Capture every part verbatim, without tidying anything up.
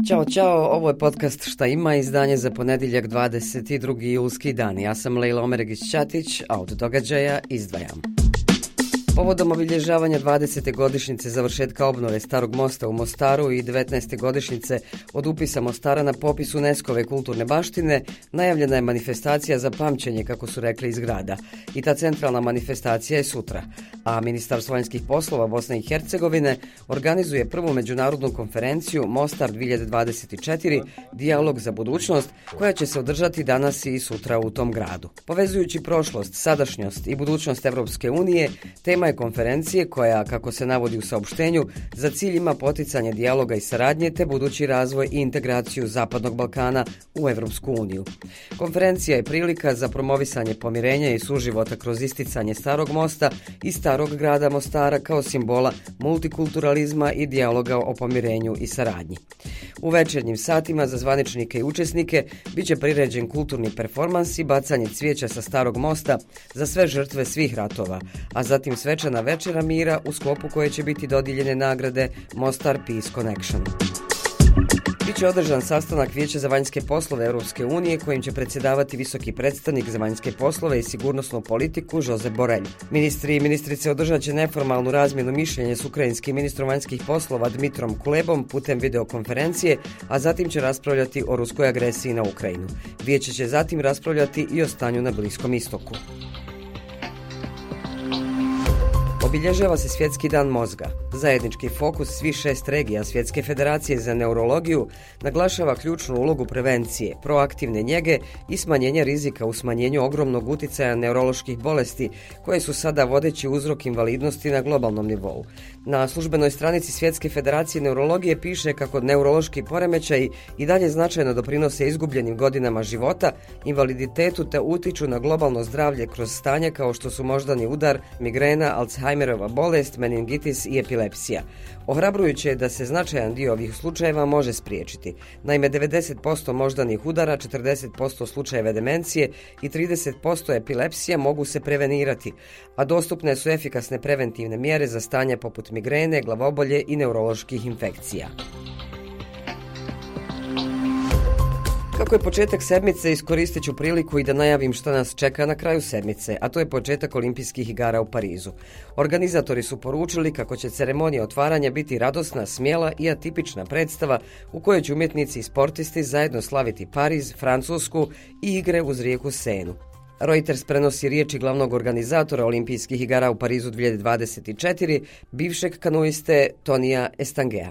Ćao, čao, ovo je podcast Šta ima, izdanje za ponedjeljak dvadeset drugi julski dan. Ja sam Lejla Omeregić-Ćatić, a od događaja izdvajam. Povodom obilježavanja dvadesete godišnjice završetka obnove Starog mosta u Mostaru i devetnaeste godišnjice od upisa Mostara na popis UNESCO-ve kulturne baštine, najavljena je manifestacija za pamćenje, kako su rekli iz grada. I ta centralna manifestacija je sutra. A Ministarstvo vanjskih poslova Bosne i Hercegovine organizuje prvu međunarodnu konferenciju Mostar dvije hiljade dvadeset četiri – Dijalog za budućnost, koja će se održati danas i sutra u tom gradu. Povezujući prošlost, sadašnjost i budućnost Evropske unije, tema je konferencije koja, kako se navodi u saopštenju, za cilj ima poticanje dijaloga i saradnje te budući razvoj i integraciju Zapadnog Balkana u Evropsku uniju. Konferencija je prilika za promovisanje pomirenja i suživota kroz isticanje Starog mosta i Starog grada Mostara kao simbola multikulturalizma i dijaloga o pomirenju i saradnji. U večernjim satima za zvaničnike i učesnike biće priređen kulturni performans i bacanje cvijeća sa Starog mosta za sve žrtve svih ratova, a zatim svečana večera mira u sklopu koje će biti dodijeljene nagrade Mostar Peace Connection. Biće održan sastanak Vijeća za vanjske poslove Europske unije kojim će predsjedavati visoki predstavnik za vanjske poslove i sigurnosnu politiku Josep Borrell. Ministri i ministrice održat će neformalnu razmjenu mišljenja s ukrajinskim ministrom vanjskih poslova Dmitrom Kulebom putem videokonferencije, a zatim će raspravljati o ruskoj agresiji na Ukrajinu. Vijeće će zatim raspravljati i o stanju na Bliskom istoku. Obilježava se Svjetski dan mozga. Zajednički fokus svih šest regija Svjetske federacije za neurologiju naglašava ključnu ulogu prevencije, proaktivne njege i smanjenja rizika u smanjenju ogromnog uticaja neuroloških bolesti koje su sada vodeći uzrok invalidnosti na globalnom nivou. Na službenoj stranici Svjetske federacije neurologije piše kako neurološki poremećaji i dalje značajno doprinose izgubljenim godinama života, invaliditetu te utiču na globalno zdravlje kroz stanja kao što su moždani udar, migrena, Alzheimerova bolest, meningitis i epilepsija. Ohrabrujuće je da se značajan dio ovih slučajeva može spriječiti. Naime, devedeset posto moždanih udara, četrdeset posto slučajeva demencije i trideset posto epilepsija mogu se prevenirati, a dostupne su efikasne preventivne mjere za stanje poput migrene, glavobolje i neuroloških infekcija. Kako je početak sedmice, iskoristit ću priliku i da najavim što nas čeka na kraju sedmice, a to je početak Olimpijskih igara u Parizu. Organizatori su poručili kako će ceremonija otvaranja biti radosna, smjela i atipična predstava u kojoj će umjetnici i sportisti zajedno slaviti Pariz, Francusku i igre uz rijeku Senu. Reuters prenosi riječi glavnog organizatora Olimpijskih igara u Parizu dvije hiljade dvadeset četiri, bivšeg kanuiste Tonija Estangea.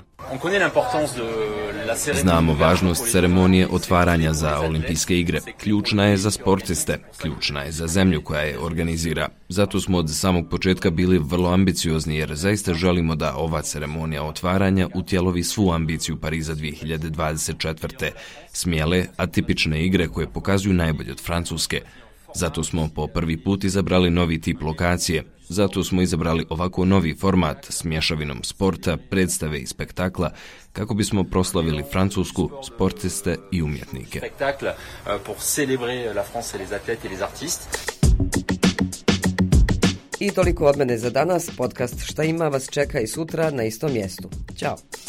Znamo važnost ceremonije otvaranja za Olimpijske igre. Ključna je za sportiste, ključna je za zemlju koja je organizira. Zato smo od samog početka bili vrlo ambiciozni jer zaista želimo da ova ceremonija otvaranja utjelovi svu ambiciju Pariza dvije hiljade dvadeset četvrte. Smjele, atipične igre koje pokazuju najbolje od Francuske. Zato smo po prvi put izabrali novi tip lokacije. Zato smo izabrali ovako novi format s mješavinom sporta, predstave i spektakla kako bismo proslavili Francusku, sportiste i umjetnike. I toliko od mene za danas. Podcast Šta ima vas čeka i sutra na istom mjestu. Ćao!